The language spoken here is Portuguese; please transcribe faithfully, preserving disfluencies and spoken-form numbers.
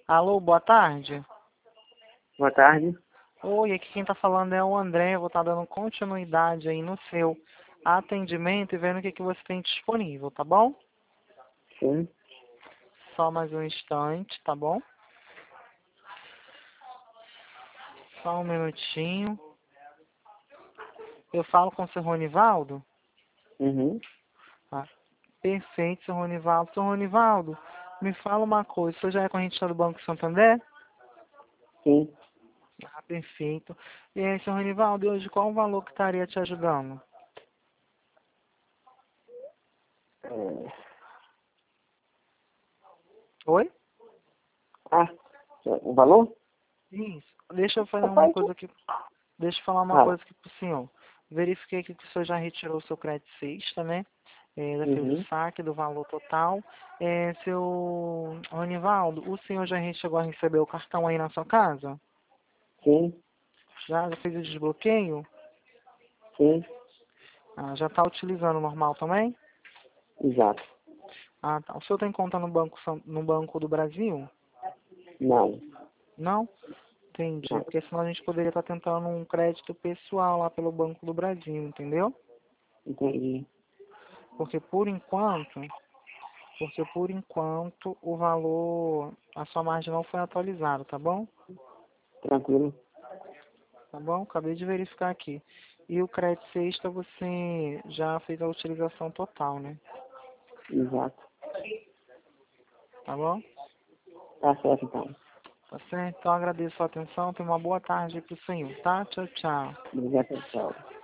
Alô, boa tarde. Boa tarde. Oi, aqui quem tá falando é o André. Eu vou estar dando continuidade aí no seu atendimento e vendo o que, que você tem disponível, tá bom? Sim. Só mais um instante, tá bom? Só um minutinho. Eu falo com o seu Ronivaldo? Uhum. Ah, perfeito, seu Ronivaldo. Seu Ronivaldo, me fala uma coisa. Você já é correntista do Banco Santander? Sim. Ah, perfeito. E aí, seu Ronivaldo, e hoje qual o valor que estaria te ajudando? É... Oi? Ah, o valor? Isso. Deixa eu fazer uma Rapaz, coisa aqui. Deixa eu falar uma fala. coisa aqui pro senhor. Verifiquei aqui que o senhor já retirou o seu crédito sexta, né? É, já fez o Uhum. saque do valor total. É, seu Ronivaldo, o senhor já chegou a receber o cartão aí na sua casa? Sim. Já, já fez o desbloqueio? Sim. Ah, já está utilizando normal também? Exato. Ah, tá. O senhor tem conta no Banco, San- no Banco do Brasil? Não. Não? Entendi. Não. Porque senão a gente poderia estar tentando um crédito pessoal lá pelo Banco do Brasil, entendeu? Entendi. Porque por enquanto, porque por enquanto o valor, a sua margem não foi atualizada, tá bom? Tranquilo. Tá bom? Acabei de verificar aqui. E o crédito sexta você já fez a utilização total, né? Exato. Tá bom? Tá certo, então. Tá certo? Então agradeço a sua atenção. Tenha uma boa tarde pro senhor, tá? Tchau, tchau. Obrigado, tchau.